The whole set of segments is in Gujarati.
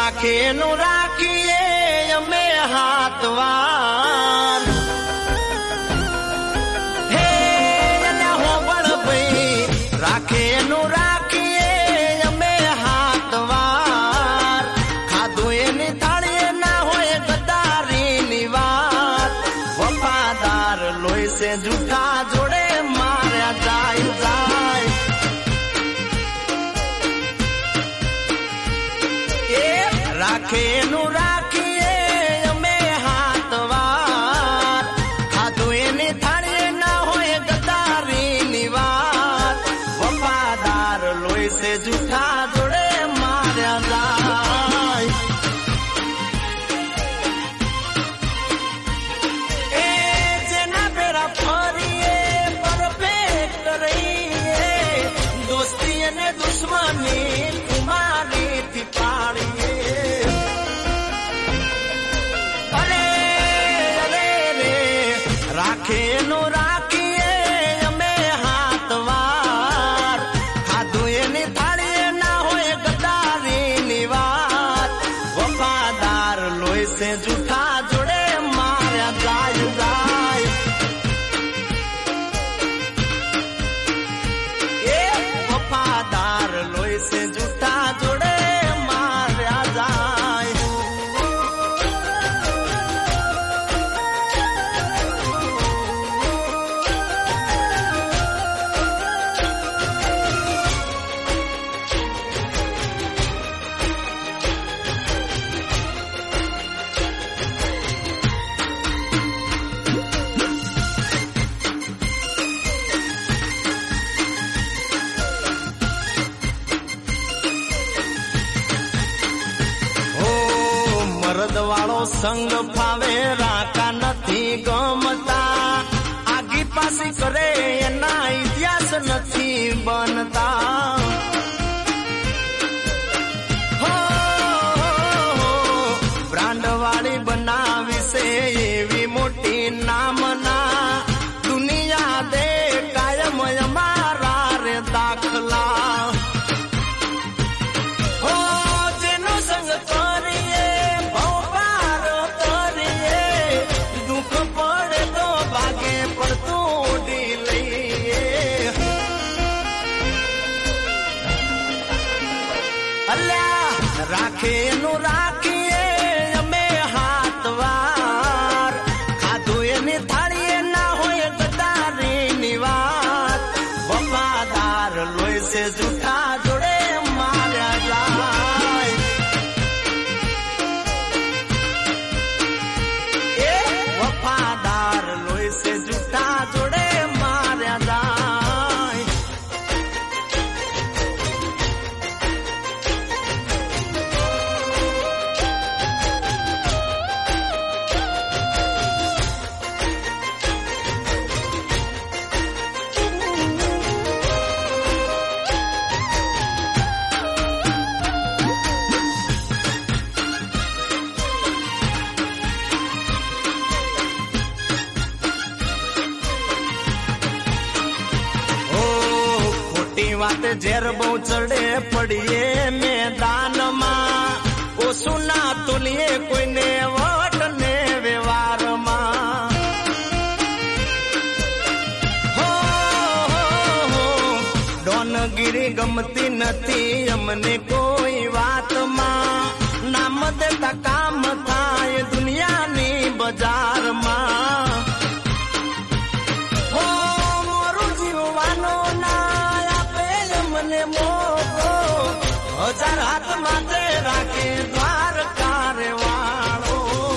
રાખે નું રાખીએ અમે હાથવાર હે એને હોબળ ભાઈ રાખે નું રાખીએ અમે હાથવાર ખાધું એની થાળીએ ના હોય ગદારીની વાત વફાદાર લોહી સે જૂઠા જોડે માર્યા જાય જાય રાખે નું રાખીએ અમે હાથવાર ખાધું એની થાળીએ ના હોય ગદારીની વાત વફાદાર લોહી સે જૂઠા જોડે માર્યા જાય એ જેના પેરા ફરીએ પરફેક્ટ રહીએ દોસ્તી અને દુશ્મની કુમારીથી પાડીએ રાખે નું રાખીએ અમે હાથવાર ખાધું એની થાળીએ ના હોય ગદારીની વાત વફાદાર લોહી સે જૂઠા જોડે માર્યા જાય જાય એ વફાદાર લોહી સે જૂઠા જોડે માર્યા જાય વાળો સંગ ફાવે રાકા નથી ગમતા આગી પાસી કરે એના ઇતિહાસ નથી બનતા બ્રાન્ડ વાળી બનાવી છે એવી મોટી નામના દુનિયા દે કાયમ અમારા રે દાખલા જેનો સંગ કરીએ રાખે નું રાખીએ અમે હાથવાર ખાધું એની થાળીએ ના હોય ગદારીની વાત વફાદાર લોહી સે જૂઠા જોડે માર્યા જાય એ વફાદાર લોહી સે જૂઠા જોડે માર્યા જાય વાત ઝેર બહુ ચડે પડીએ મેદાનમાં ઓછું ના તોલીએ કોઈને વટ ને વ્યવહારમાં ડોનગીરી ગમતી નથી અમને કોઈ વાતમાં નામ દેતા કામ થાય દુનિયાની બજારમાં મોરું જીવવાનો મને મોકો હજાર હાથ માટે રાખે દ્વારકા રે વાળો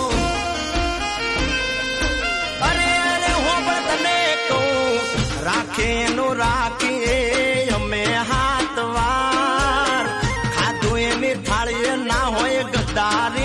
અરે અરે હું તને કહું રાખે નું રાખીએ અમે હાથવાર ખાધું એની થાળીએ ના હોય ગદારી